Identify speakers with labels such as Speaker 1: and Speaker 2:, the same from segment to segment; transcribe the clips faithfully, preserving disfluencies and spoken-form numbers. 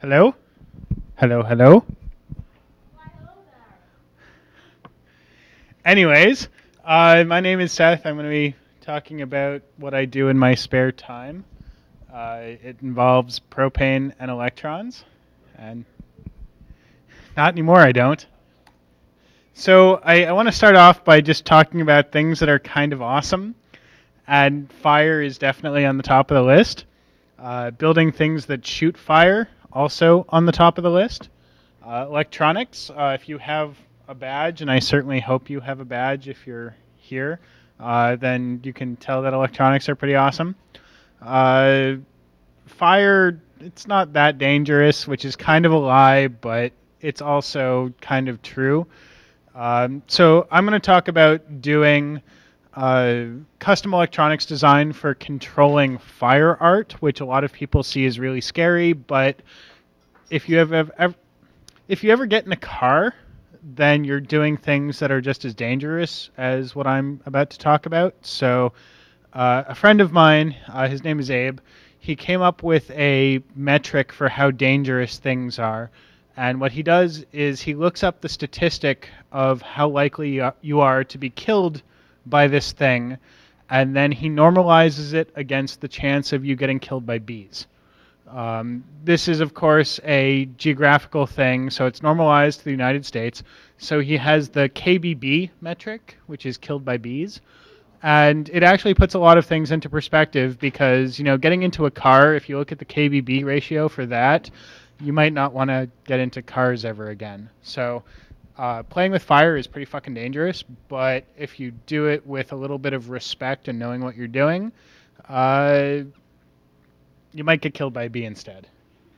Speaker 1: Hello? Hello, hello? Anyways, uh, my name is Seth. I'm going to be talking about what I do in my spare time. Uh, it involves propane and electrons. And not anymore, I don't. So I, I want to start off by just talking about things that are kind of awesome. And fire is definitely on the top of the list. Uh, building things that shoot fire, also on the top of the list. Uh, electronics, uh, if you have a badge, and I certainly hope you have a badge if you're here, uh, then you can tell that electronics are pretty awesome. Uh, fire, it's not that dangerous, which is kind of a lie, but it's also kind of true. Um, so I'm going to talk about doing uh, custom electronics design for controlling fire art, which a lot of people see as really scary, but if you have ever, if you ever get in a car, then you're doing things that are just as dangerous as what I'm about to talk about. So uh, a friend of mine, uh, his name is Abe, he came up with a metric for how dangerous things are. And what he does is he looks up the statistic of how likely you are to be killed by this thing, and then he normalizes it against the chance of you getting killed by bees. Um, this is, of course, a geographical thing, so it's normalized to the United States. So he has the K B B metric, which is killed by bees. And it actually puts a lot of things into perspective because, you know, getting into a car, if you look at the K B B ratio for that, you might not want to get into cars ever again. So uh, playing with fire is pretty fucking dangerous, but if you do it with a little bit of respect and knowing what you're doing, uh, you might get killed by a bee instead.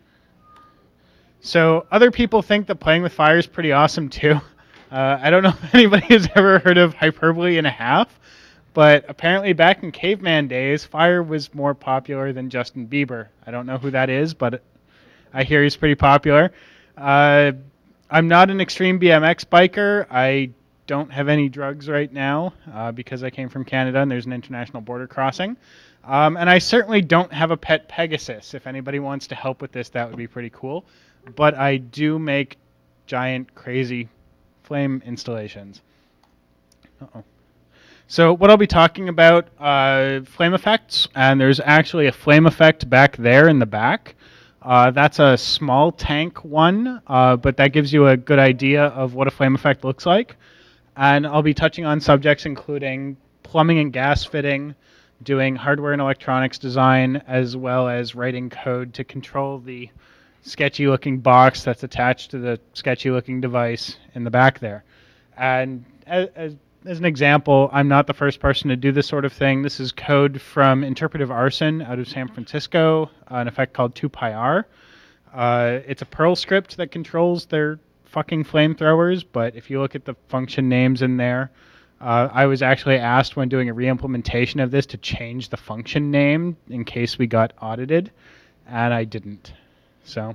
Speaker 1: So other people think that playing with fire is pretty awesome too. Uh, I don't know if anybody has ever heard of hyperbole and a half, but apparently back in caveman days, fire was more popular than Justin Bieber. I don't know who that is, but I hear he's pretty popular. Uh, I'm not an extreme B M X biker. I don't have any drugs right now uh, because I came from Canada and there's an international border crossing. Um, and I certainly don't have a pet Pegasus. If anybody wants to help with this, that would be pretty cool. But I do make giant, crazy flame installations. Uh-oh. So what I'll be talking about, uh, flame effects, and there's actually a flame effect back there in the back. Uh, that's a small tank one, uh, but that gives you a good idea of what a flame effect looks like. And I'll be touching on subjects including plumbing and gas fitting, doing hardware and electronics design, as well as writing code to control the sketchy-looking box that's attached to the sketchy-looking device in the back there. And as, as, as an example, I'm not the first person to do this sort of thing. This is code from Interpretive Arson out of San Francisco, an effect called two pi r. Uh, it's a Perl script that controls their fucking flamethrowers, but if you look at the function names in there, Uh, I was actually asked when doing a re-implementation of this to change the function name in case we got audited, and I didn't. So,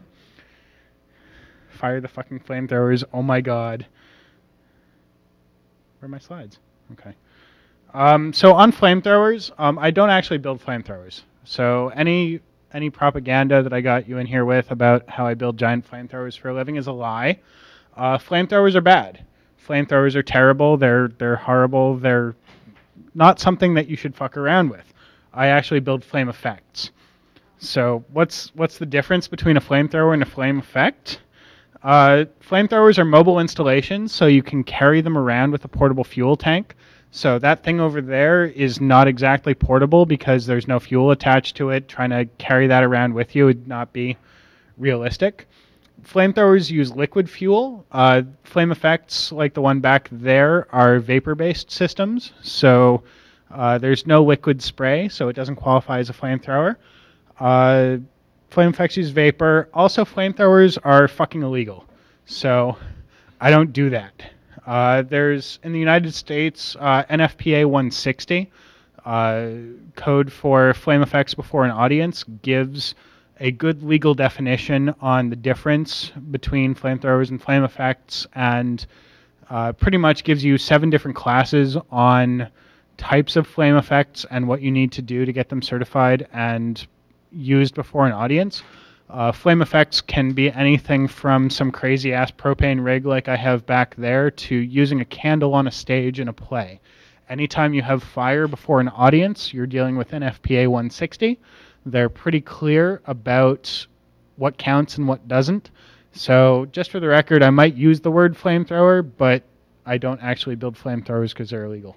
Speaker 1: fire the fucking flamethrowers. Oh my god. Where are my slides? Okay. Um, so on flamethrowers, um, I don't actually build flamethrowers. So any any propaganda that I got you in here with about how I build giant flamethrowers for a living is a lie. Uh, flamethrowers are bad. Flamethrowers are terrible. They're they're horrible. They're not something that you should fuck around with. I actually build flame effects. So what's what's the difference between a flamethrower and a flame effect? Uh, flamethrowers are mobile installations, so you can carry them around with a portable fuel tank. So that thing over there is not exactly portable because there's no fuel attached to it. Trying to carry that around with you would not be realistic. Flamethrowers use liquid fuel. Uh, flame effects, like the one back there, are vapor-based systems. So uh, there's no liquid spray, so it doesn't qualify as a flamethrower. Uh, flame effects use vapor. Also, flamethrowers are fucking illegal. So I don't do that. Uh, there's, in the United States, uh, N F P A one sixty, uh, code for flame effects before an audience, gives a good legal definition on the difference between flamethrowers and flame effects, and uh, pretty much gives you seven different classes on types of flame effects and what you need to do to get them certified and used before an audience. Uh, flame effects can be anything from some crazy ass propane rig like I have back there to using a candle on a stage in a play. Anytime you have fire before an audience, you're dealing with N F P A one sixty. They're pretty clear about what counts and what doesn't. So just for the record, I might use the word flamethrower, but I don't actually build flamethrowers because they're illegal.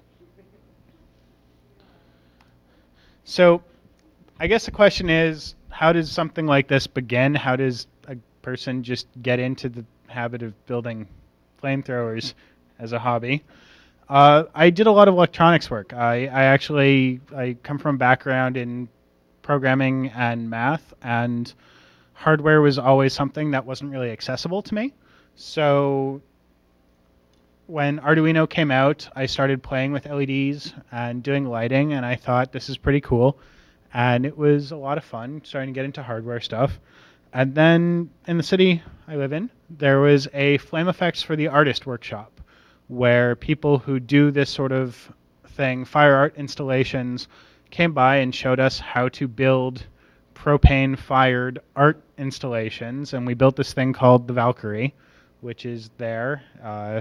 Speaker 1: So I guess the question is, how does something like this begin? How does a person just get into the habit of building flamethrowers as a hobby? Uh, I did a lot of electronics work. I, I actually I come from a background in programming and math, and hardware was always something that wasn't really accessible to me. So when Arduino came out, I started playing with L E Ds and doing lighting, and I thought this is pretty cool. And it was a lot of fun starting to get into hardware stuff. And then in the city I live in, there was a Flame Effects for the Artist workshop where people who do this sort of thing, fire art installations, came by and showed us how to build propane-fired art installations. And we built this thing called the Valkyrie, which is there. Uh,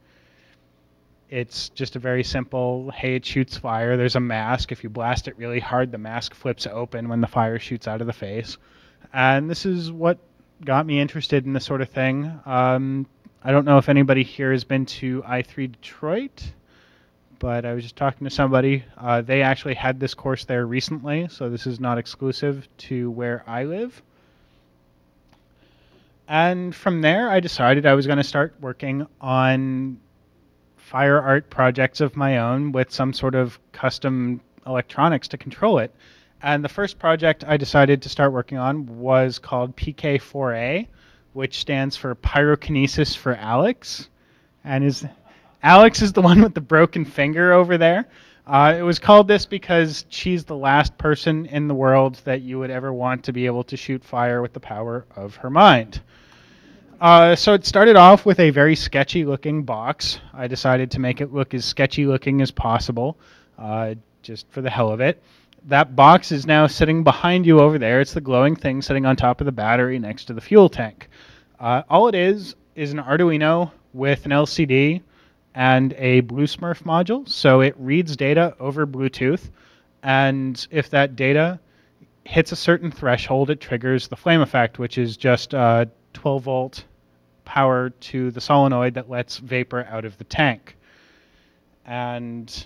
Speaker 1: It's just a very simple, hey, it shoots fire. There's a mask. If you blast it really hard, the mask flips open when the fire shoots out of the face. And this is what got me interested in this sort of thing. Um, I don't know if anybody here has been to i three Detroit, but I was just talking to somebody. Uh, they actually had this course there recently, so this is not exclusive to where I live. And from there, I decided I was going to start working on fire art projects of my own with some sort of custom electronics to control it. And the first project I decided to start working on was called P K four A, which stands for Pyrokinesis for Alex. And is Alex is the one with the broken finger over there. Uh, it was called this because she's the last person in the world that you would ever want to be able to shoot fire with the power of her mind. Uh, so it started off with a very sketchy looking box. I decided to make it look as sketchy looking as possible, uh, just for the hell of it. That box is now sitting behind you over there. It's the glowing thing sitting on top of the battery next to the fuel tank. Uh, all it is is an Arduino with an L C D and a BlueSmurf module. So it reads data over Bluetooth, and if that data hits a certain threshold, it triggers the flame effect, which is just uh, twelve volt power to the solenoid that lets vapor out of the tank. And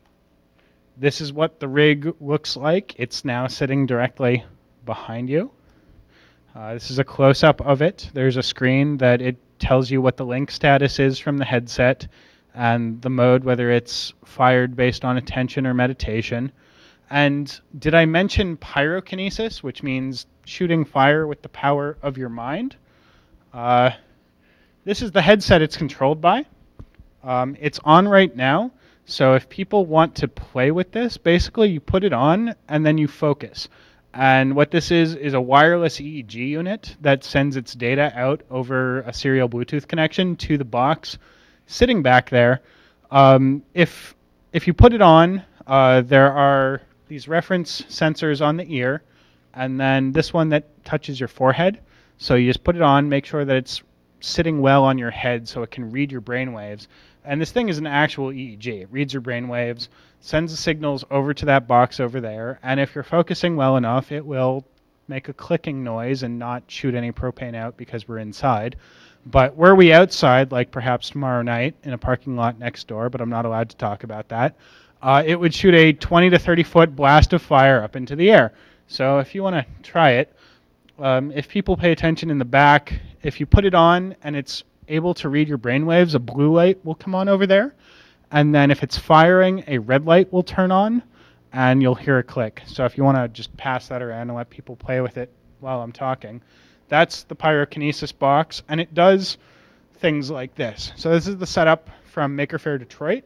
Speaker 1: this is what the rig looks like. It's now sitting directly behind you. Uh, this is a close-up of it. There's a screen that it tells you what the link status is from the headset and the mode, whether it's fired based on attention or meditation. And did I mention pyrokinesis, which means shooting fire with the power of your mind? Uh, this is the headset it's controlled by. Um, it's on right now. So if people want to play with this, basically you put it on and then you focus. And what this is is a wireless E E G unit that sends its data out over a serial Bluetooth connection to the box sitting back there. Um, if if you put it on, uh, there are these reference sensors on the ear, and then this one that touches your forehead. So you just put it on, make sure that it's sitting well on your head so it can read your brain waves. And this thing is an actual E E G. It reads your brain waves, sends the signals over to that box over there, and if you're focusing well enough, it will make a clicking noise and not shoot any propane out because we're inside. But were we outside, like perhaps tomorrow night in a parking lot next door, but I'm not allowed to talk about that, uh, it would shoot a twenty to thirty foot blast of fire up into the air. So if you want to try it, um, if people pay attention in the back, if you put it on and it's able to read your brainwaves, a blue light will come on over there. And then if it's firing, a red light will turn on and you'll hear a click. So if you want to just pass that around and let people play with it while I'm talking, that's the pyrokinesis box, and it does things like this. So this is the setup from Maker Faire Detroit.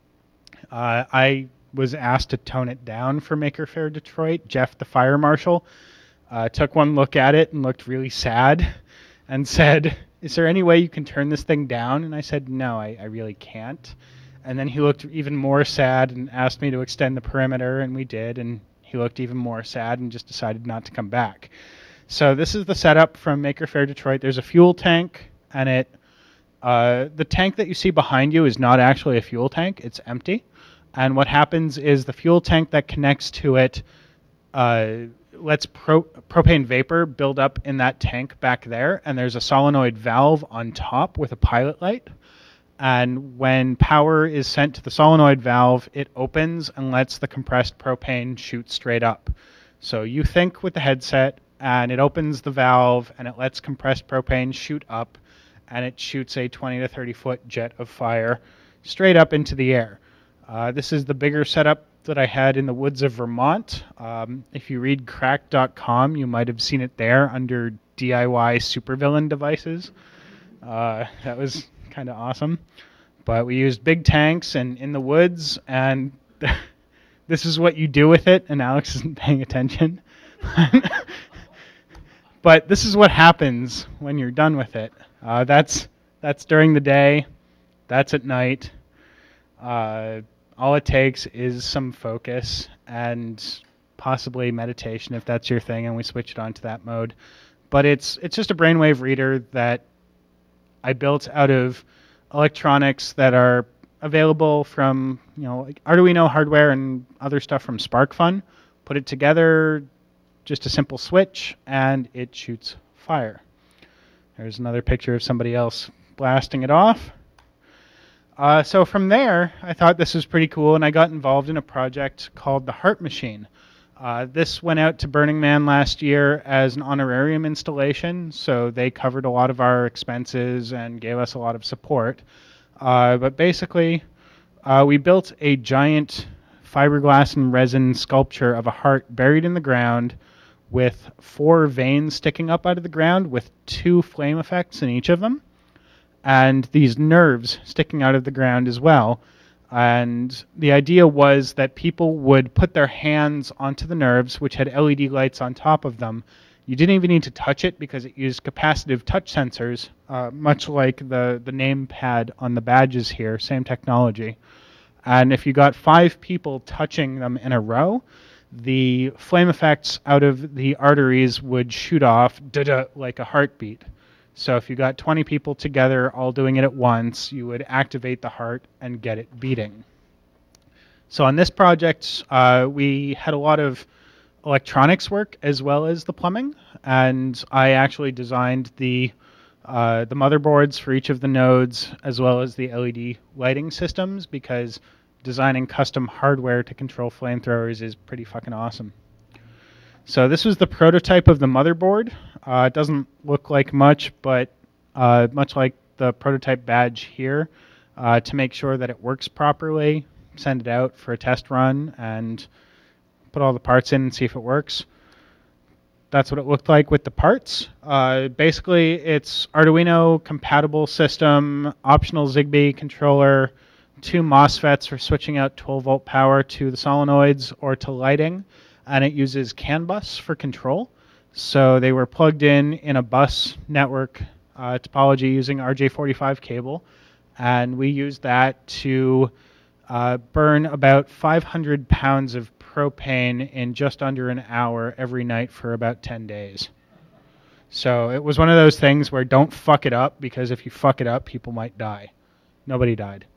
Speaker 1: Uh, I was asked to tone it down for Maker Faire Detroit. Jeff, the fire marshal, uh, took one look at it and looked really sad and said, "Is there any way you can turn this thing down?" And I said, "No, I, I really can't." And then he looked even more sad and asked me to extend the perimeter, and we did, and he looked even more sad and just decided not to come back. So this is the setup from Maker Faire Detroit. There's a fuel tank, and it uh, the tank that you see behind you is not actually a fuel tank. It's empty. And what happens is the fuel tank that connects to it uh, lets pro- propane vapor build up in that tank back there, and there's a solenoid valve on top with a pilot light. And when power is sent to the solenoid valve, it opens and lets the compressed propane shoot straight up. So you think with the headset, and it opens the valve, and it lets compressed propane shoot up, and it shoots a twenty to thirty foot jet of fire straight up into the air. Uh, this is the bigger setup that I had in the woods of Vermont. Um, if you read cracked dot com, you might have seen it there under D I Y supervillain devices. Uh, that was kind of awesome. But we used big tanks and in the woods, and this is what you do with it, and Alex isn't paying attention. But this is what happens when you're done with it. Uh, that's that's during the day. That's at night. Uh, all it takes is some focus and possibly meditation if that's your thing, and we switch it on to that mode. But it's it's just a brainwave reader that I built out of electronics that are available from, you know, like Arduino hardware and other stuff from SparkFun. Put it together, just a simple switch, and it shoots fire. There's another picture of somebody else blasting it off. Uh, so from there, I thought this was pretty cool, and I got involved in a project called the Heart Machine. Uh, this went out to Burning Man last year as an honorarium installation, so they covered a lot of our expenses and gave us a lot of support. Uh, but basically, uh, we built a giant fiberglass and resin sculpture of a heart buried in the ground with four veins sticking up out of the ground with two flame effects in each of them, and these nerves sticking out of the ground as well. And the idea was that people would put their hands onto the nerves, which had L E D lights on top of them. You didn't even need to touch it because it used capacitive touch sensors, uh, much like the, the name pad on the badges here, same technology. And if you got five people touching them in a row, the flame effects out of the arteries would shoot off da-da, like a heartbeat. So if you got twenty people together all doing it at once, you would activate the heart and get it beating. So on this project, uh, we had a lot of electronics work as well as the plumbing, and I actually designed the uh, the motherboards for each of the nodes as well as the L E D lighting systems, because designing custom hardware to control flamethrowers is pretty fucking awesome. So this was the prototype of the motherboard. Uh, it doesn't look like much, but uh, much like the prototype badge here, uh, to make sure that it works properly, send it out for a test run and put all the parts in and see if it works. That's what it looked like with the parts. Uh, basically, it's Arduino compatible system, optional Zigbee controller, two MOSFETs for switching out twelve volt power to the solenoids or to lighting, and it uses CAN bus for control. So they were plugged in in a bus network uh, topology using R J forty-five cable, and we used that to uh, burn about five hundred pounds of propane in just under an hour every night for about ten days. So it was one of those things where don't fuck it up, because if you fuck it up, people might die. Nobody died.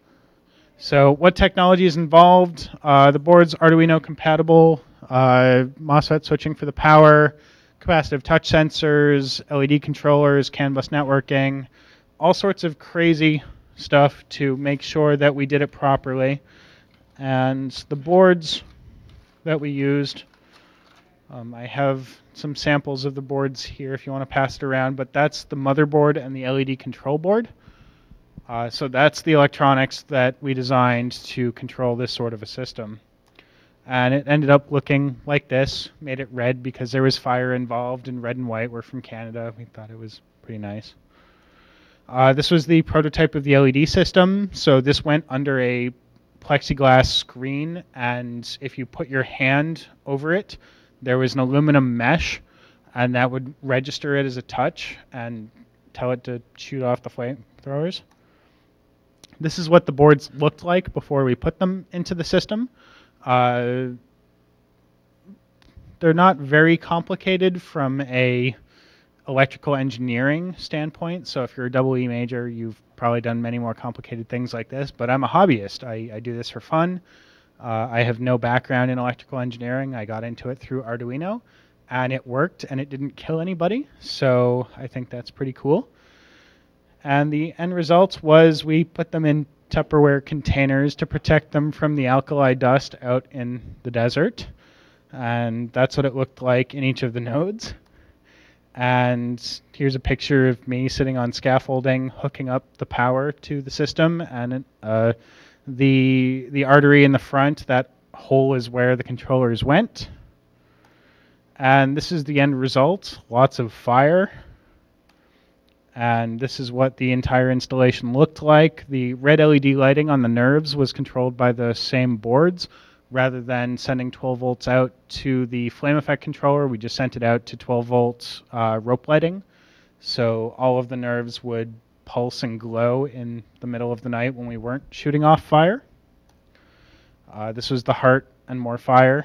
Speaker 1: So what technology is involved? Uh, the board's Arduino compatible, uh, MOSFET switching for the power, capacitive touch sensors, L E D controllers, CAN bus networking, all sorts of crazy stuff to make sure that we did it properly. And the boards that we used, um, I have some samples of the boards here if you want to pass it around, but that's the motherboard and the L E D control board. Uh, so that's the electronics that we designed to control this sort of a system. And it ended up looking like this. Made it red because there was fire involved, and red and white were from Canada. We thought it was pretty nice. Uh, this was the prototype of the L E D system. So this went under a plexiglass screen, and if you put your hand over it, there was an aluminum mesh, and that would register it as a touch and tell it to shoot off the flamethrowers. This is what the boards looked like before we put them into the system. Uh, they're not very complicated from a electrical engineering standpoint. So if you're a double E major, you've probably done many more complicated things like this. But I'm a hobbyist. I, I do this for fun. Uh, I have no background in electrical engineering. I got into it through Arduino, and it worked, and it didn't kill anybody. So I think that's pretty cool. And the end result was we put them in Tupperware containers to protect them from the alkali dust out in the desert. And that's what it looked like in each of the nodes. And here's a picture of me sitting on scaffolding, hooking up the power to the system. And uh, the, the artery in the front, that hole is where the controllers went. And this is the end result, lots of fire. And this is what the entire installation looked like. The red L E D lighting on the nerves was controlled by the same boards. Rather than sending twelve volts out to the flame effect controller, we just sent it out to twelve volt uh, rope lighting. So all of the nerves would pulse and glow in the middle of the night when we weren't shooting off fire. Uh, this was the heart and more fire.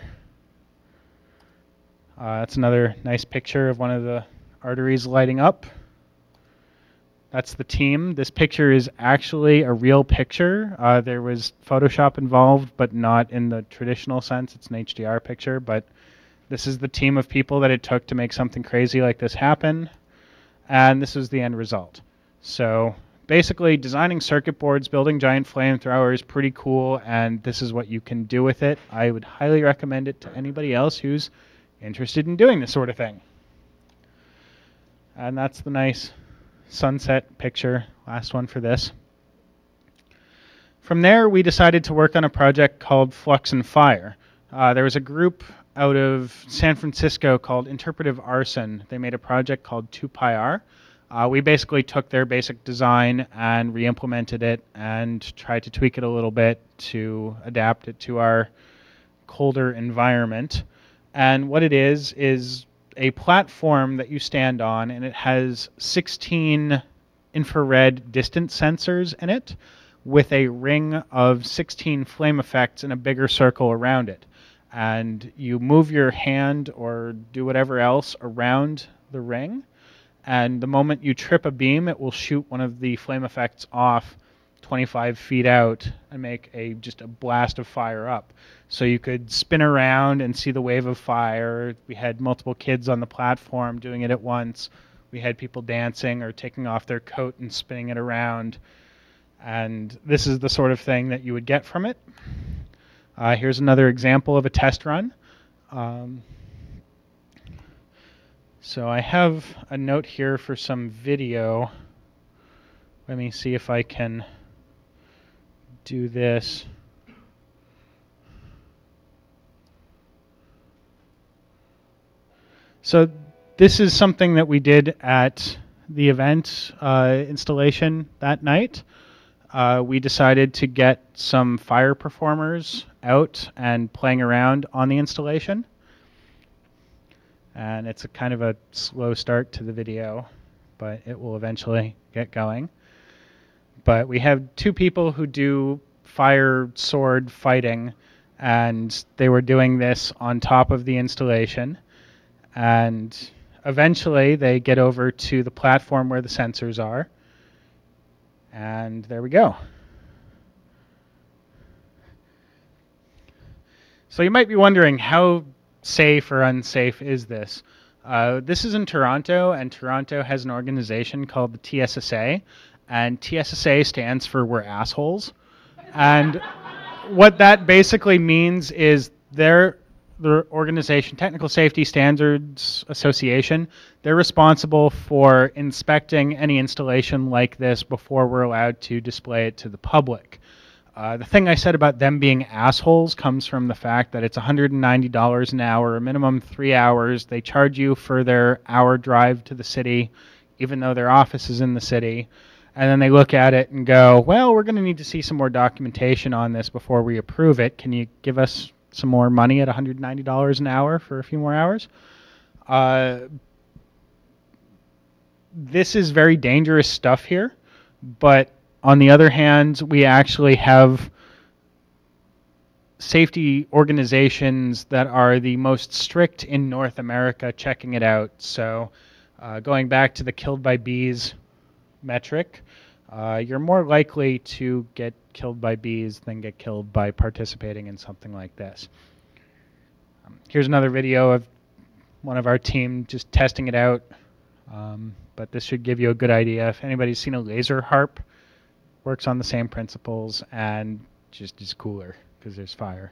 Speaker 1: Uh, that's another nice picture of one of the arteries lighting up. That's the team. This picture is actually a real picture. Uh, there was Photoshop involved, but not in the traditional sense. It's an H D R picture, but this is the team of people that it took to make something crazy like this happen. And this is the end result. So basically, designing circuit boards, building giant flamethrowers is pretty cool, and this is what you can do with it. I would highly recommend it to anybody else who's interested in doing this sort of thing. And that's the nice sunset picture, last one for this. From there, we decided to work on a project called Flux and Fire. Uh, there was a group out of San Francisco called Interpretive Arson. They made a project called two pi R. Uh, we basically took their basic design and re-implemented it and tried to tweak it a little bit to adapt it to our colder environment. And what it is, is a platform that you stand on, and it has sixteen infrared distance sensors in it with a ring of sixteen flame effects in a bigger circle around it. And you move your hand or do whatever else around the ring, and the moment you trip a beam, it will shoot one of the flame effects off twenty-five feet out and make a just a blast of fire up. So you could spin around and see the wave of fire. We had multiple kids on the platform doing it at once. We had people dancing or taking off their coat and spinning it around. And this is the sort of thing that you would get from it. Uh, here's another example of a test run. Um, so I have a note here for some video. Let me see if I can do this. So this is something that we did at the event uh, installation that night. Uh, we decided to get some fire performers out and playing around on the installation. And it's a kind of a slow start to the video, but it will eventually get going. But we have two people who do fire sword fighting, and they were doing this on top of the installation. And eventually they get over to the platform where the sensors are. And there we go. So you might be wondering, how safe or unsafe is this? Uh, this is in Toronto, and Toronto has an organization called the T S S A. And T S S A stands for We're Assholes. And what that basically means is they're the organization, Technical Safety Standards Association, they're responsible for inspecting any installation like this before we're allowed to display it to the public. Uh, the thing I said about them being assholes comes from the fact that it's one hundred ninety dollars an hour, a minimum three hours. They charge you for their hour drive to the city, even though their office is in the city. And then they look at it and go, well, we're going to need to see some more documentation on this before we approve it. Can you give us some more money at one hundred ninety dollars an hour for a few more hours? Uh, this is very dangerous stuff here, but on the other hand, we actually have safety organizations that are the most strict in North America checking it out. So uh, going back to the killed by bees metric, uh, you're more likely to get killed by bees than get killed by participating in something like this. Um, here's another video of one of our team just testing it out, um, but this should give you a good idea. If anybody's seen a laser harp, works on the same principles and just is cooler because there's fire.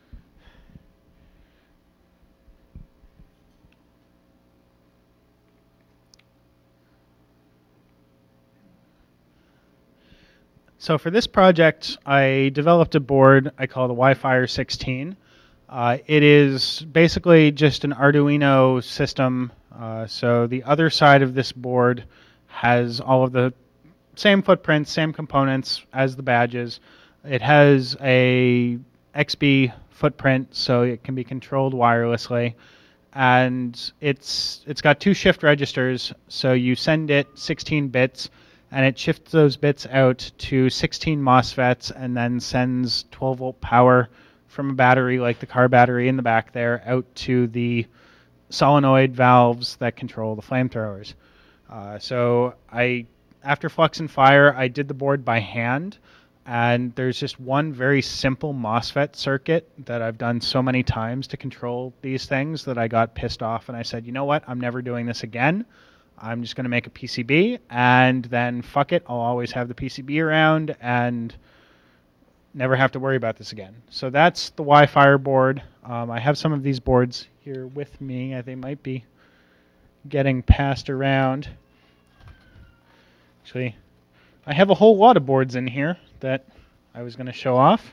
Speaker 1: So for this project, I developed a board I call the Wi-Fi sixteen. Uh, it is basically just an Arduino system. Uh, so the other side of this board has all of the same footprints, same components as the badges. It has a X B footprint, so it can be controlled wirelessly. And it's it's got two shift registers, so you send it sixteen bits, and it shifts those bits out to sixteen MOSFETs and then sends twelve volt power from a battery like the car battery in the back there out to the solenoid valves that control the flamethrowers. Uh, so I, after Flux and Fire, I did the board by hand, and there's just one very simple MOSFET circuit that I've done so many times to control these things that I got pissed off and I said, you know what, I'm never doing this again. I'm just going to make a P C B, and then fuck it, I'll always have the P C B around and never have to worry about this again. So that's the Wi-Fi board. Um, I have some of these boards here with me. They might be getting passed around. Actually, I have a whole lot of boards in here that I was going to show off.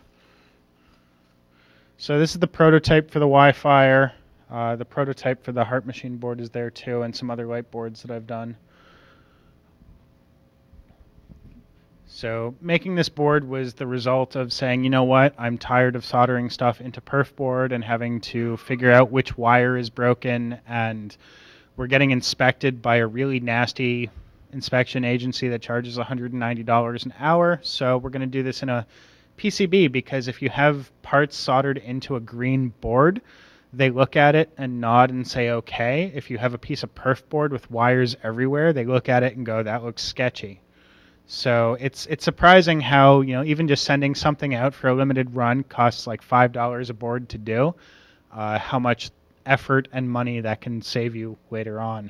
Speaker 1: So this is the prototype for the Wi-Fi. Uh, the prototype for the Heart Machine board is there too, and some other light boards that I've done. So making this board was the result of saying, you know what, I'm tired of soldering stuff into perf board and having to figure out which wire is broken, and we're getting inspected by a really nasty inspection agency that charges one hundred ninety dollars an hour. So we're going to do this in a P C B, because if you have parts soldered into a green board, they look at it and nod and say okay. If you have a piece of perf board with wires everywhere, they look at it and go, that looks sketchy. So it's it's surprising how, you know, even just sending something out for a limited run costs like five dollars a board to do, uh, how much effort and money that can save you later on.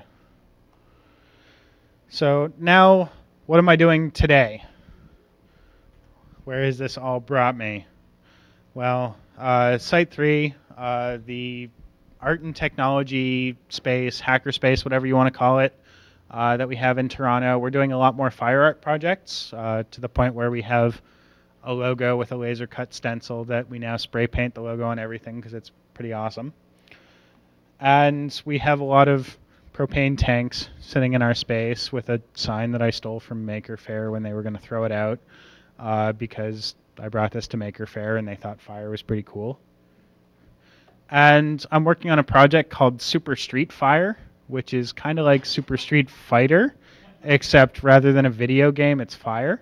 Speaker 1: So now, what am I doing today? Where has this all brought me? Well, uh, Site three, uh, the art and technology space, hacker space, whatever you want to call it, uh, that we have in Toronto. We're doing a lot more fire art projects, uh, to the point where we have a logo with a laser cut stencil that we now spray paint the logo on everything because it's pretty awesome. And we have a lot of propane tanks sitting in our space with a sign that I stole from Maker Faire when they were going to throw it out, uh, because I brought this to Maker Faire and they thought fire was pretty cool. And I'm working on a project called Super Street Fire, which is kind of like Super Street Fighter, except rather than a video game, it's fire.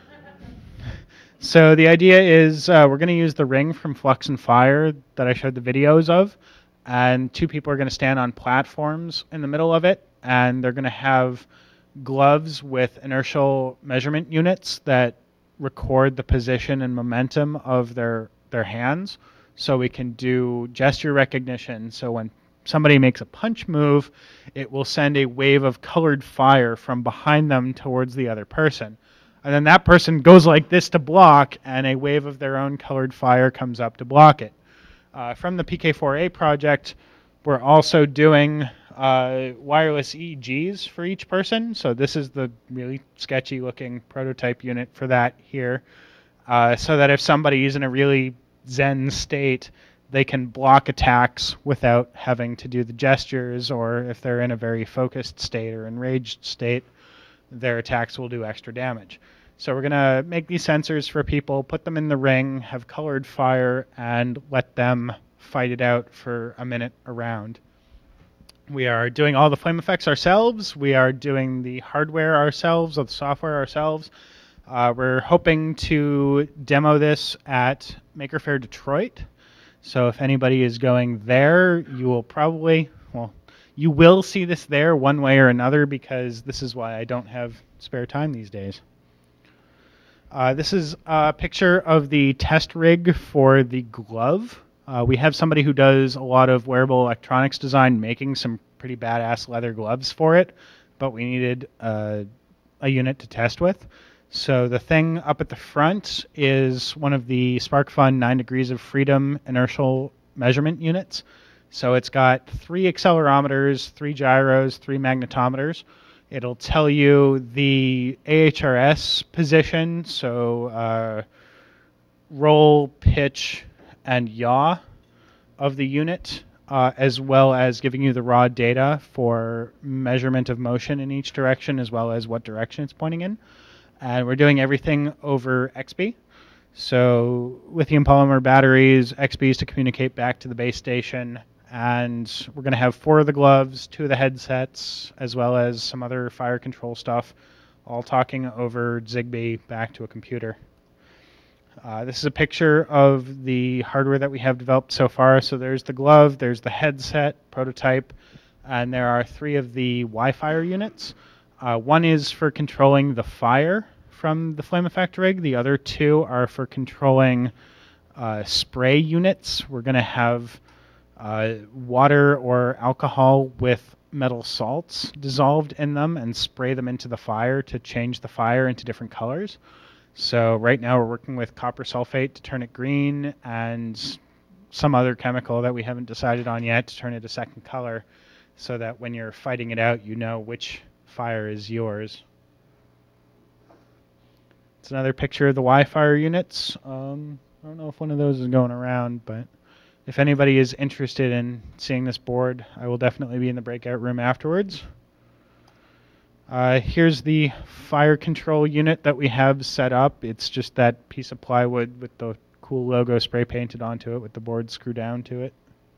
Speaker 1: So the idea is uh, we're going to use the ring from Flux and Fire that I showed the videos of, and two people are going to stand on platforms in the middle of it, and they're going to have gloves with inertial measurement units that record the position and momentum of their their hands, so we can do gesture recognition. So when somebody makes a punch move, it will send a wave of colored fire from behind them towards the other person. And then that person goes like this to block, and a wave of their own colored fire comes up to block it. Uh, from the P K four A project, we're also doing uh, wireless E E Gs for each person. So this is the really sketchy looking prototype unit for that here. Uh, so that if somebody is in a really zen state, they can block attacks without having to do the gestures, or if they're in a very focused state or enraged state, their attacks will do extra damage. So we're going to make these sensors for people, put them in the ring, have colored fire, and let them fight it out for a minute around. We are doing all the flame effects ourselves. We are doing the hardware ourselves, or the software ourselves. Uh, we're hoping to demo this at Maker Faire Detroit. So if anybody is going there, you will probably, well, you will see this there one way or another, because this is why I don't have spare time these days. Uh, this is a picture of the test rig for the glove. Uh, we have somebody who does a lot of wearable electronics design making some pretty badass leather gloves for it, but we needed uh, a unit to test with. So the thing up at the front is one of the SparkFun nine degrees of freedom inertial measurement units. So it's got three accelerometers, three gyros, three magnetometers. It'll tell you the A H R S position, so uh, roll, pitch, and yaw of the unit, uh, as well as giving you the raw data for measurement of motion in each direction, as well as what direction it's pointing in. And we're doing everything over X B. So lithium polymer batteries, X Bs to communicate back to the base station. And we're going to have four of the gloves, two of the headsets, as well as some other fire control stuff, all talking over Zigbee back to a computer. Uh, this is a picture of the hardware that we have developed so far. So there's the glove, there's the headset prototype, and there are three of the Wi-Fi units. Uh, one is for controlling the fire from the flame effect rig. The other two are for controlling uh, spray units. We're going to have uh, water or alcohol with metal salts dissolved in them and spray them into the fire to change the fire into different colors. So right now we're working with copper sulfate to turn it green, and some other chemical that we haven't decided on yet to turn it a second color, so that when you're fighting it out, you know which fire is yours. It's another picture of the Wi-Fi units. Um, I don't know if one of those is going around, but if anybody is interested in seeing this board, I will definitely be in the breakout room afterwards. Uh, here's the fire control unit that we have set up. It's just that piece of plywood with the cool logo spray painted onto it with the board screwed down to it.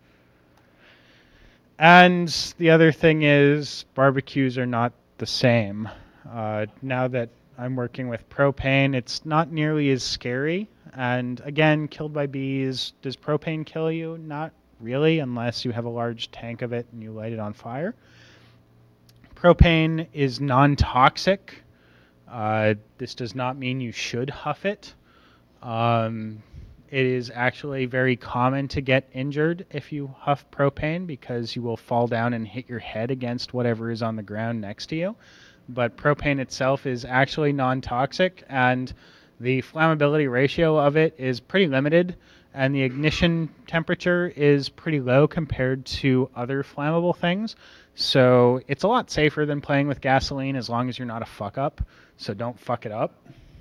Speaker 1: And the other thing is barbecues are not the same. Uh, now that I'm working with propane, it's not nearly as scary. And again, killed by bees. Does propane kill you? Not really, unless you have a large tank of it and you light it on fire. Propane is non-toxic. Uh, this does not mean you should huff it. Um, it is actually very common to get injured if you huff propane, because you will fall down and hit your head against whatever is on the ground next to you. But propane itself is actually non-toxic, and the flammability ratio of it is pretty limited, and the ignition temperature is pretty low compared to other flammable things. So it's a lot safer than playing with gasoline, as long as you're not a fuck up. So don't fuck it up.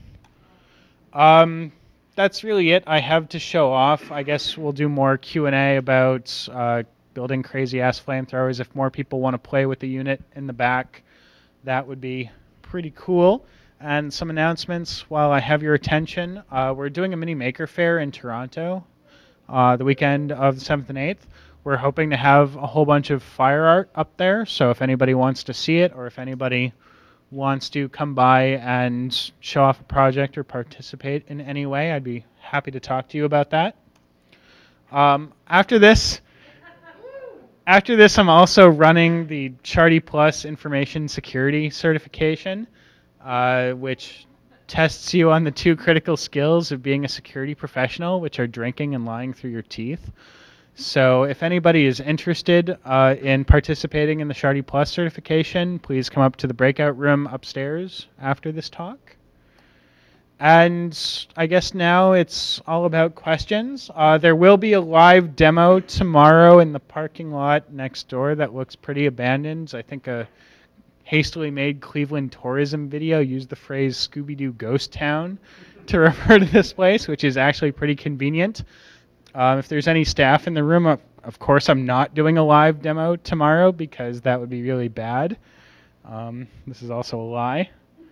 Speaker 1: Um, that's really it I have to show off. I guess we'll do more Q and A about uh, building crazy ass flamethrowers. If more people want to play with the unit in the back, that would be pretty cool. And some announcements while I have your attention. Uh, we're doing a mini maker fair in Toronto uh, the weekend of the seventh and eighth. We're hoping to have a whole bunch of fire art up there, so if anybody wants to see it, or if anybody wants to come by and show off a project or participate in any way, I'd be happy to talk to you about that. Um, after this, after this, I'm also running the Charty Plus Information Security Certification, uh, which tests you on the two critical skills of being a security professional, which are drinking and lying through your teeth. So if anybody is interested uh, in participating in the Charty Plus certification, please come up to the breakout room upstairs after this talk. And I guess now it's all about questions. Uh, there will be a live demo tomorrow in the parking lot next door that looks pretty abandoned. I think a hastily made Cleveland tourism video used the phrase Scooby-Doo Ghost Town to refer to this place, which is actually pretty convenient. Um, if there's any staff in the room, of, of course I'm not doing a live demo tomorrow, because that would be really bad. Um, this is also a lie.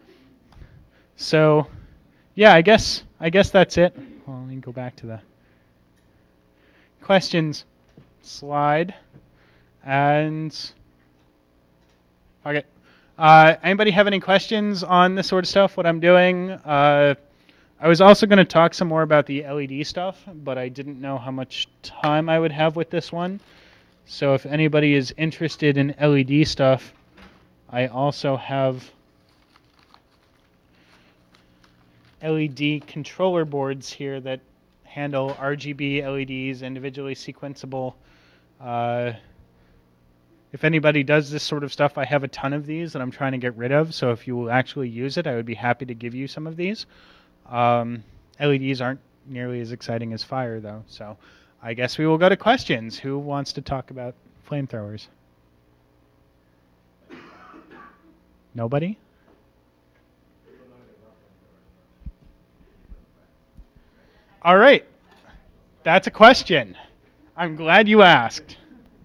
Speaker 1: So, yeah, I guess I guess that's it. Well, let me go back to the questions slide. And okay, uh, anybody have any questions on this sort of stuff? What I'm doing? Uh, I was also going to talk some more about the L E D stuff, but I didn't know how much time I would have with this one. So if anybody is interested in L E D stuff, I also have L E D controller boards here that handle R G B L E Ds, individually sequenceable. Uh, if anybody does this sort of stuff, I have a ton of these that I'm trying to get rid of. So if you will actually use it, I would be happy to give you some of these. Um, L E Ds aren't nearly as exciting as fire, though. So I guess we will go to questions. Who wants to talk about flamethrowers? Nobody? All right. That's a question. I'm glad you asked.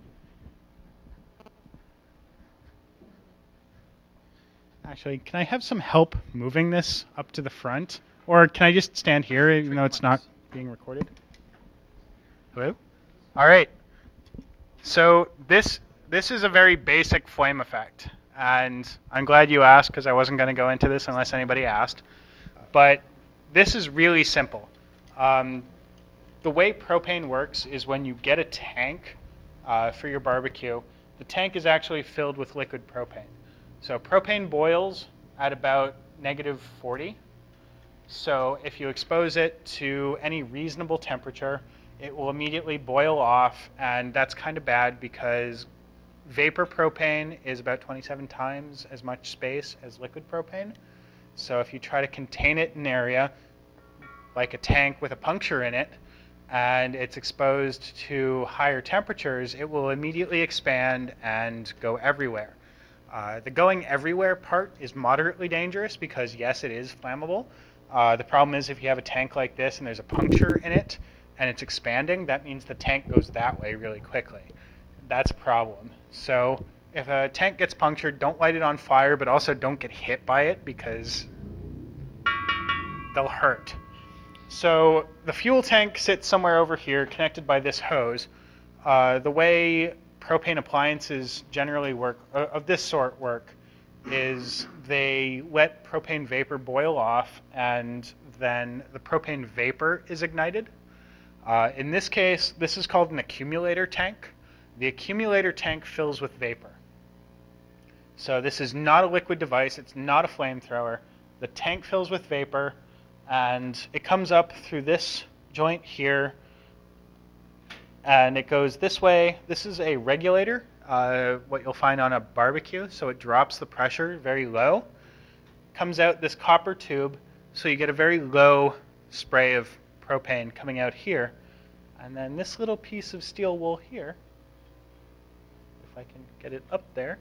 Speaker 1: Actually, can I have some help moving this up to the front? Or can I just stand here even though it's not being recorded? Hello? All right. So this this is a very basic flame effect. And I'm glad you asked because I wasn't going to go into this unless anybody asked. But this is really simple. Um, the way propane works is when you get a tank uh, for your barbecue, the tank is actually filled with liquid propane. So propane boils at about negative forty. So if you expose it to any reasonable temperature, it will immediately boil off, and that's kind of bad because vapor propane is about twenty-seven times as much space as liquid propane. So if you try to contain it in an area, like a tank with a puncture in it, and it's exposed to higher temperatures, it will immediately expand and go everywhere. Uh, the going everywhere part is moderately dangerous because, yes, it is flammable. Uh, the problem is if you have a tank like this and there's a puncture in it and it's expanding, that means the tank goes that way really quickly. That's a problem. So if a tank gets punctured, don't light it on fire, but also don't get hit by it because they'll hurt. So the fuel tank sits somewhere over here connected by this hose. Uh, the way propane appliances generally work, uh, of this sort work, is they let propane vapor boil off and then the propane vapor is ignited. Uh, in this case, this is called an accumulator tank. The accumulator tank fills with vapor. So this is not a liquid device, it's not a flamethrower. The tank fills with vapor and it comes up through this joint here and it goes this way. This is a regulator, uh, what you'll find on a barbecue, so it drops the pressure very low. Comes out this copper tube, so you get a very low spray of propane coming out here. And then this little piece of steel wool here, if I can get it up there.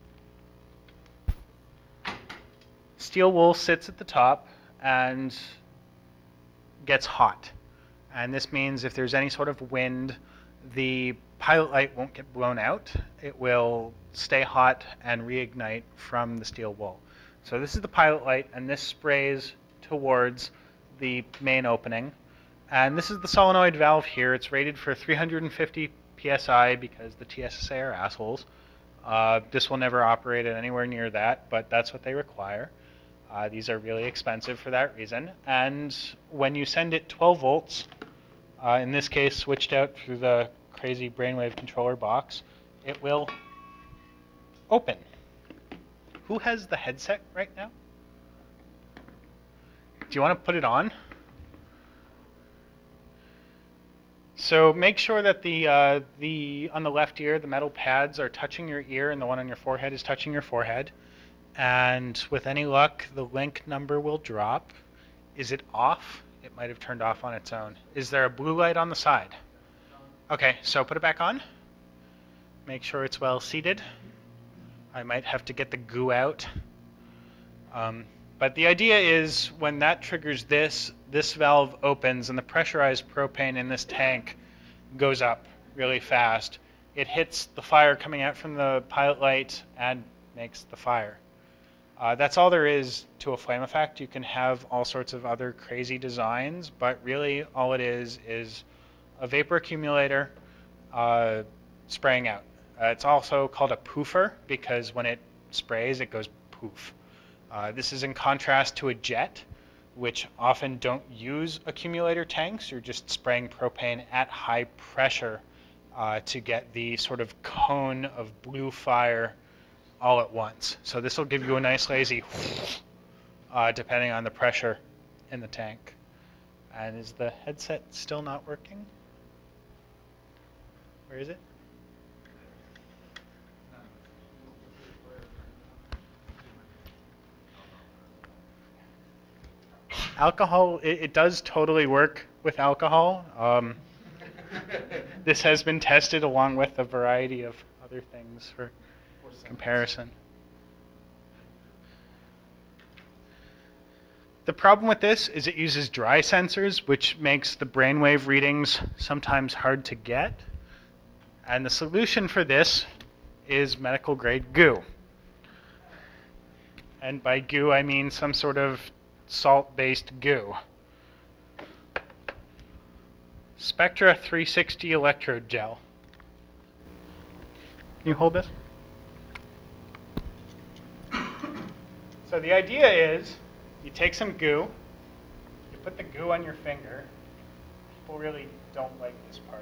Speaker 1: Steel wool sits at the top and gets hot. And this means if there's any sort of wind, the pilot light won't get blown out. It will stay hot and reignite from the steel wool. So this is the pilot light, and this sprays towards the main opening. And this is the solenoid valve here. It's rated for three hundred fifty P S I because the T S S A are assholes. Uh, this will never operate at anywhere near that, but that's what they require. Uh, these are really expensive for that reason. And when you send it twelve volts, uh, in this case switched out through the crazy brainwave controller box, it will open. Who has the headset right now? Do you want to put it on? So make sure that the uh, the on the left ear, the metal pads are touching your ear and the one on your forehead is touching your forehead. And with any luck, the link number will drop. Is it off? It might have turned off on its own. Is there a blue light on the side? Okay, so put it back on. Make sure it's well seated. I might have to get the goo out. Um, but the idea is when that triggers this, this valve opens and the pressurized propane in this tank goes up really fast. It hits the fire coming out from the pilot light and makes the fire. Uh, that's all there is to a flame effect. You can have all sorts of other crazy designs, but really all it is is a vapor accumulator uh, spraying out. Uh, it's also called a poofer because when it sprays, it goes poof. Uh, this is in contrast to a jet. which often don't use accumulator tanks. You're just spraying propane at high pressure uh, to get the sort of cone of blue fire all at once. So this will give you a nice lazy uh, depending on the pressure in the tank. And is the headset still not working? Where is it? Alcohol, it, it does totally work with alcohol. Um, this has been tested along with a variety of other things for comparison. The problem with this is it uses dry sensors, which makes the brainwave readings sometimes hard to get. And the solution for this is medical grade goo. And by goo, I mean some sort of salt-based goo. Spectra three sixty electrode gel. Can you hold this? So the idea is you take some goo, you put the goo on your finger. People really don't like this part.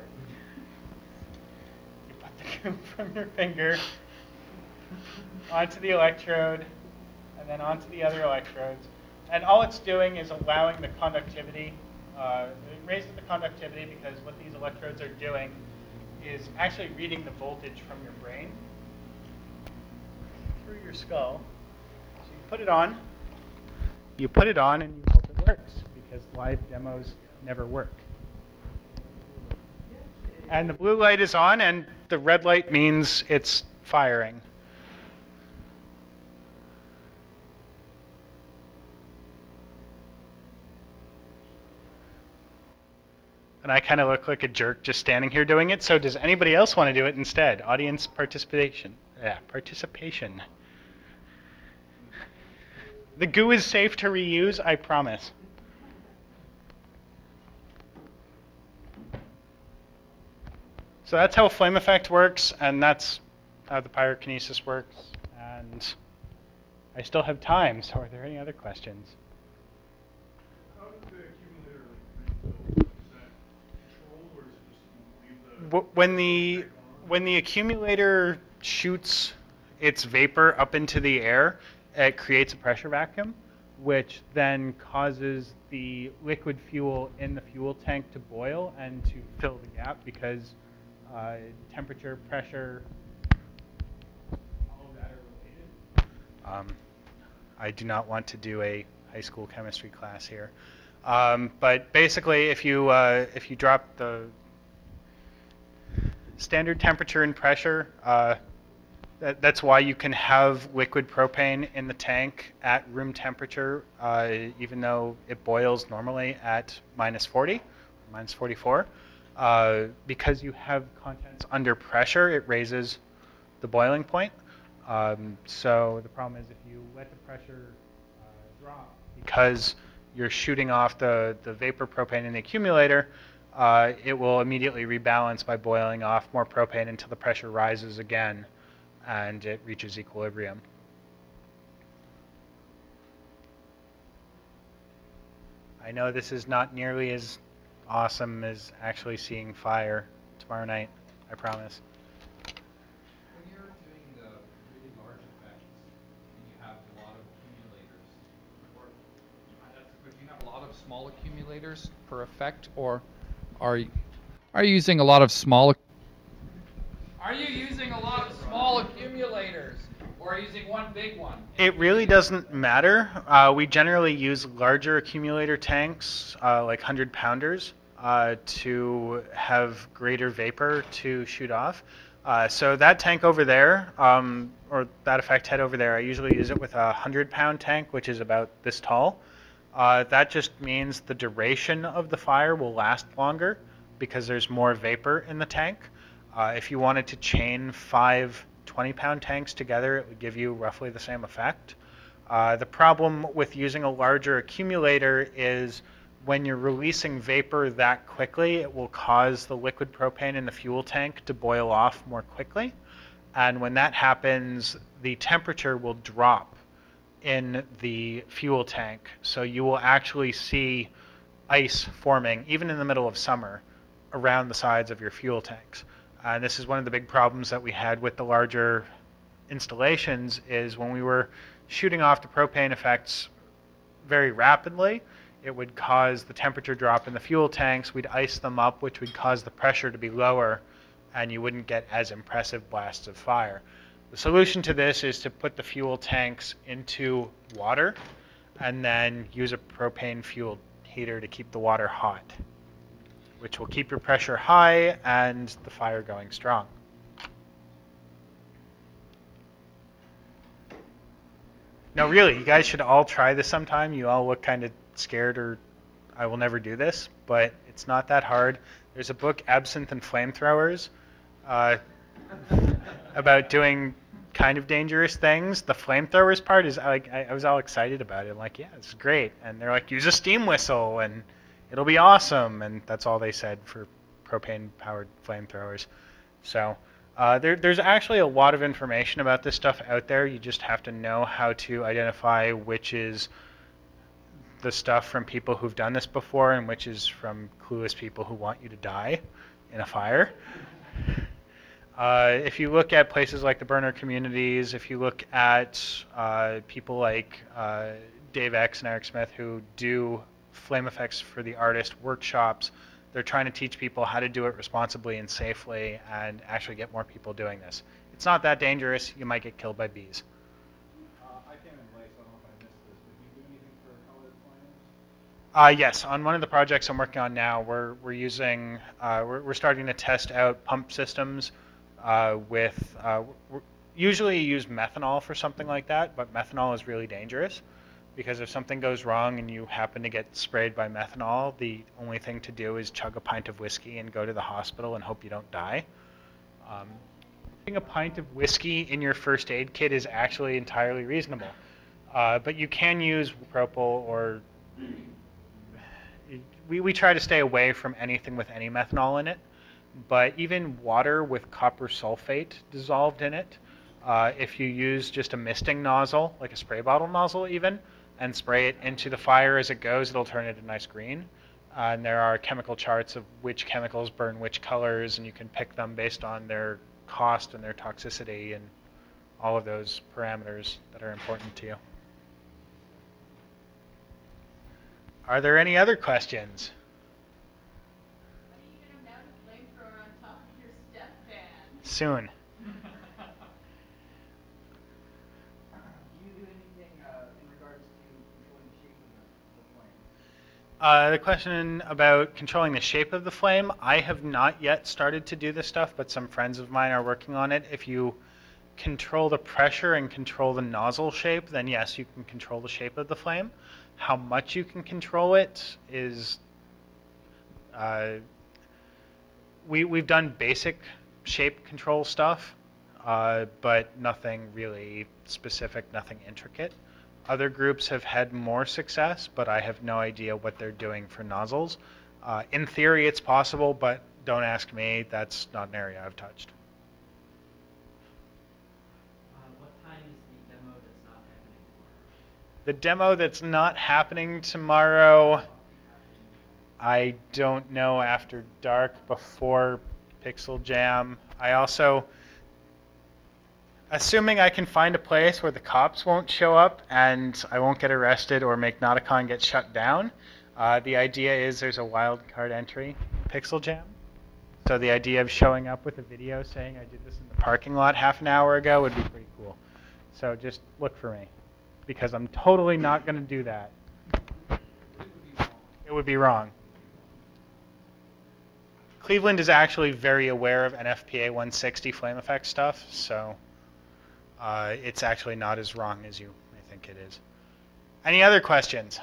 Speaker 1: You put the goo from your finger onto the electrode and then onto the other electrodes. And all it's doing is allowing the conductivity, uh, it raises the conductivity because what these electrodes are doing is actually reading the voltage from your brain through your skull. So you put it on, you put it on and you hope it works because live demos never work. And the blue light is on and the red light means it's firing. And I kind of look like a jerk just standing here doing it. So does anybody else want to do it instead? Audience participation. Yeah, participation. The goo is safe to reuse, I promise. So that's how flame effect works, and that's how the pyrokinesis works. And I still have time, so are there any other questions? When the when the accumulator shoots its vapor up into the air, it creates a pressure vacuum, which then causes the liquid fuel in the fuel tank to boil and to fill the gap because uh, temperature, pressure, all of that are related. Um, I do not want to do a high school chemistry class here, um, but basically, if you uh, if you drop the standard temperature and pressure, uh, that, that's why you can have liquid propane in the tank at room temperature, uh, even though it boils normally at minus forty, minus forty-four. Uh, because you have contents under pressure, it raises the boiling point. Um, so the problem is if you let the pressure uh, drop, because you're shooting off the, the vapor propane in the accumulator, Uh, it will immediately rebalance by boiling off more propane until the pressure rises again and it reaches equilibrium. I know this is not nearly as awesome as actually seeing fire tomorrow night, I promise.
Speaker 2: When you're doing the really large effects and you have a lot of accumulators, or but you have a lot of small accumulators per effect, or Are you, are you using a lot of small? Are you using a lot of small accumulators, or are you using one big one?
Speaker 1: It really doesn't matter. Uh, we generally use larger accumulator tanks, uh, like hundred pounders, uh, to have greater vapor to shoot off. Uh, so that tank over there, um, or that effect head over there, I usually use it with a hundred pound tank, which is about this tall. Uh, that just means the duration of the fire will last longer because there's more vapor in the tank. Uh, if you wanted to chain five twenty pound tanks together, it would give you roughly the same effect. Uh, the problem with using a larger accumulator is when you're releasing vapor that quickly, it will cause the liquid propane in the fuel tank to boil off more quickly. And when that happens, the temperature will drop in the fuel tank. So you will actually see ice forming, even in the middle of summer, around the sides of your fuel tanks. Uh, and this is one of the big problems that we had with the larger installations, is when we were shooting off the propane effects very rapidly, it would cause the temperature drop in the fuel tanks. We'd ice them up, which would cause the pressure to be lower, and you wouldn't get as impressive blasts of fire. The solution to this is to put the fuel tanks into water and then use a propane fueled heater to keep the water hot, which will keep your pressure high and the fire going strong. No, really, you guys should all try this sometime. You all look kind of scared, or I will never do this, but it's not that hard. There's a book, Absinthe and Flamethrowers, uh, about doing kind of dangerous things. The flamethrowers part is like, I, I was all excited about it. I'm like, yeah, this is great. And they're like, use a steam whistle and it'll be awesome. And that's all they said for propane-powered flamethrowers. So uh, there, there's actually a lot of information about this stuff out there. You just have to know how to identify which is the stuff from people who've done this before and which is from clueless people who want you to die in a fire. Uh, if you look at places like the burner communities, if you look at uh, people like uh, Dave X and Eric Smith who do flame effects for the artist workshops, they're trying to teach people how to do it responsibly and safely and actually get more people doing this. It's not that dangerous. You might get killed by bees.
Speaker 3: Uh, I came in late, so I don't know if I missed this, but do you do anything for colored flames?
Speaker 1: Uh, yes, on one of the projects I'm working on now, we're we're using uh, we're we're starting to test out pump systems uh, with uh, we're, usually you use methanol for something like that, but methanol is really dangerous because if something goes wrong and you happen to get sprayed by methanol, the only thing to do is chug a pint of whiskey and go to the hospital and hope you don't die. Um, putting a pint of whiskey in your first aid kit is actually entirely reasonable, uh, but you can use propyl or We, we try to stay away from anything with any methanol in it, but even water with copper sulfate dissolved in it, uh, if you use just a misting nozzle, like a spray bottle nozzle even, and spray it into the fire as it goes, it'll turn it a nice green. Uh, and there are chemical charts of which chemicals burn which colors, and you can pick them based on their cost and their toxicity and all of those parameters that are important to you. Are there any other questions?
Speaker 4: When are you going to mount a flamethrower on top of your step fan?
Speaker 1: Soon.
Speaker 3: Do you do anything uh, in regards to controlling the shape of the, the flame?
Speaker 1: Uh, the question about controlling the shape of the flame, I have not yet started to do this stuff, but some friends of mine are working on it. If you control the pressure and control the nozzle shape, then yes, you can control the shape of the flame. How much you can control it is, uh, we, we've done basic shape control stuff, uh, but nothing really specific, nothing intricate. Other groups have had more success, but I have no idea what they're doing for nozzles. Uh, in theory, it's possible, but don't ask me. That's not an area I've touched. The demo that's not happening tomorrow, I don't know, after dark, before Pixel Jam. I also, assuming I can find a place where the cops won't show up and I won't get arrested or make Nauticon get shut down, uh, the idea is there's a wild card entry, Pixel Jam. So the idea of showing up with a video saying I did this in the parking lot half an hour ago would be pretty cool. So just look for me, because I'm totally not going to do that. It would be wrong. Cleveland is actually very aware of N F P A one sixty flame effect stuff, so uh, it's actually not as wrong as you may think it is. Any other questions?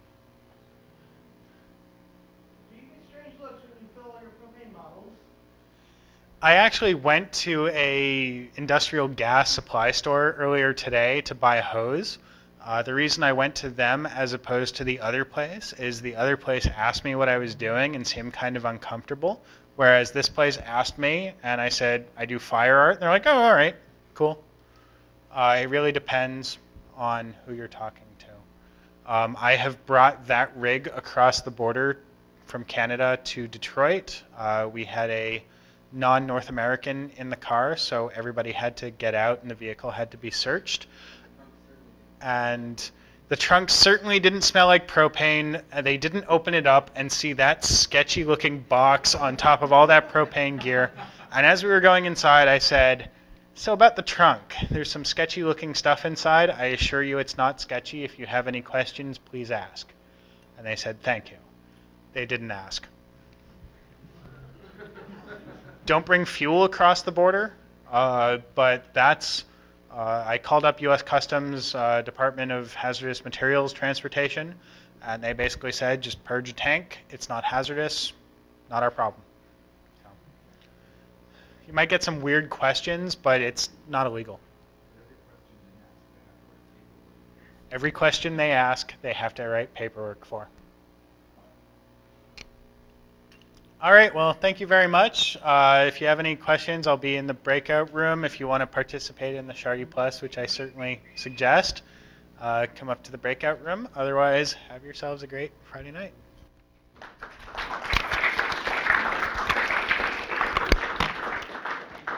Speaker 3: Do you get strange looks when you fill all your propane bottles?
Speaker 1: I actually went to a industrial gas supply store earlier today to buy a hose. Uh, the reason I went to them as opposed to the other place is the other place asked me what I was doing and seemed kind of uncomfortable, whereas this place asked me and I said, I do fire art. And they're like, oh, all right, cool. Uh, it really depends on who you're talking to. Um, I have brought that rig across the border from Canada to Detroit. Uh, we had a non-North American in the car, so everybody had to get out and the vehicle had to be searched. And the trunk certainly didn't smell like propane. They didn't open it up and see that sketchy looking box on top of all that propane gear. And as we were going inside, I said, so about the trunk, there's some sketchy looking stuff inside. I assure you it's not sketchy. If you have any questions, please ask. And they said, thank you. They didn't ask. Don't bring fuel across the border, uh, but that's, uh, I called up U S Customs uh, Department of Hazardous Materials Transportation, and they basically said, just purge a tank. It's not hazardous, not our problem. So, you might get some weird questions, but it's not illegal. Every question they ask, they have to write paperwork for. All right, well, thank you very much. Uh, if you have any questions, I'll be in the breakout room. If you want to participate in the Shardy Plus, which I certainly suggest, uh, come up to the breakout room. Otherwise, have yourselves a great Friday night.